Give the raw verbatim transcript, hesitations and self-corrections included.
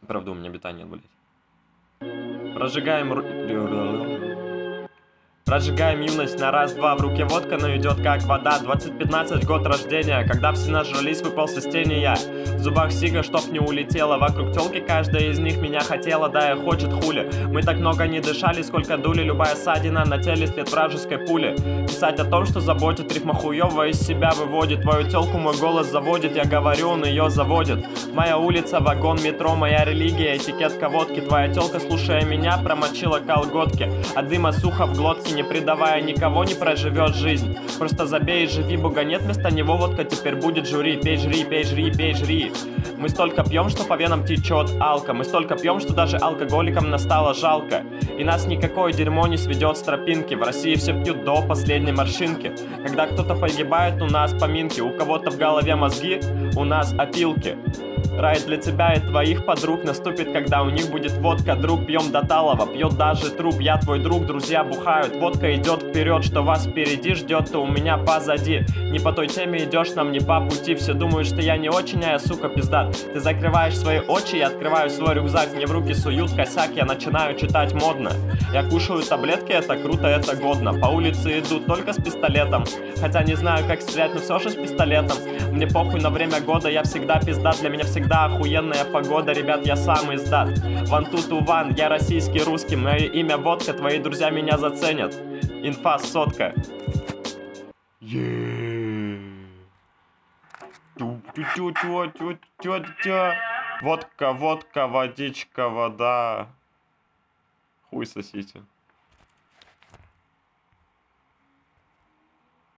Правда, у меня бита нет, блядь. Прожигаем ру... Прожигаем юность на раз-два. В руке водка, но идет как вода. двадцать пятнадцать, год рождения. Когда все нажрались, выпал из тени я. В зубах сига, чтоб не улетела. Вокруг телки, каждая из них меня хотела. Да, и хочет хули. Мы так много не дышали, сколько дули. Любая ссадина на теле след вражеской пули. Писать о том, что заботит, рифма хуёвая из себя выводит. Твою телку мой голос заводит. Я говорю, он ее заводит. Моя улица, вагон, метро, моя религия, этикетка водки. Твоя телка, слушая меня, промочила колготки. От дыма сухо в глотке, не предавая никого, не проживет жизнь. Просто забей и живи, бога нет, вместо него водка теперь будет жюри. Пей, жри, пей, жри, пей, жри. Мы столько пьем, что по венам течет алка. Мы столько пьем, что даже алкоголикам настало жалко. И нас никакое дерьмо не сведет с тропинки. В России все пьют до последней морщинки. Когда кто-то погибает, у нас поминки. У кого-то в голове мозги, у нас опилки. Рай для тебя и твоих подруг наступит, когда у них будет водка. Друг, пьем до талого, пьет даже труп. Я твой друг, друзья бухают. Водка идет вперед, что вас впереди ждет, то у меня позади. Не по той теме идешь, нам не по пути. Все думают, что я не очень, а я, сука, пиздат. Ты закрываешь свои очи, я открываю свой рюкзак. Мне в руки суют косяк, я начинаю читать модно. Я кушаю таблетки, это круто, это годно. По улице идут только с пистолетом. Хотя не знаю, как стрелять, но все же с пистолетом. Мне похуй на время года, я всегда пиздат. Для меня всегда охуенная погода, ребят, я сам издат. One two two one, я российский русский. Мое имя водка, твои друзья меня заценят. Инфа сотка. Водка, водка, водичка, вода. Хуй сосите.